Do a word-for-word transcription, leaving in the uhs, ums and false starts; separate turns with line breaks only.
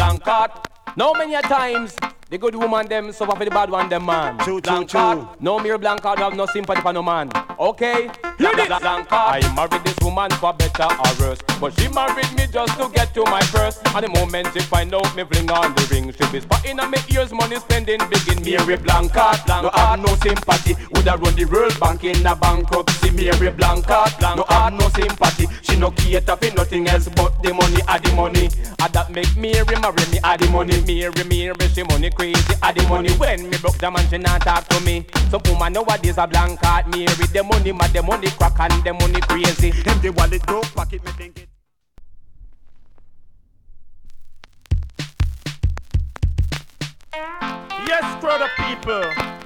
blank heart. Now many a times the good woman them suffer for the bad one them man.
True,
blank
true,
heart.
true.
No mere blank heart have no sympathy for no man. Okay? Blank, blank, blank heart. I married this woman for better or worse, but she married me just to get to my purse. And the moment she find out me fling on the ring, she be spotting on me ears, money spending big in Mary blank heart. Blank no have no sympathy. Woulda run the World Bank in a bankruptcy. Mary blank heart. Blank no have no sympathy. She no cater for nothing else but the money. A the money. A that make Mary marry me. A the money. Mary, Mary, she money crazy. A the money. When me broke the man, she not talk to me. Some woman nowadays a blank heart. Mary, the money, mad, the money crack and the money crazy.
Empty wallet, go pocket, me think it.
Yes, crowd of people.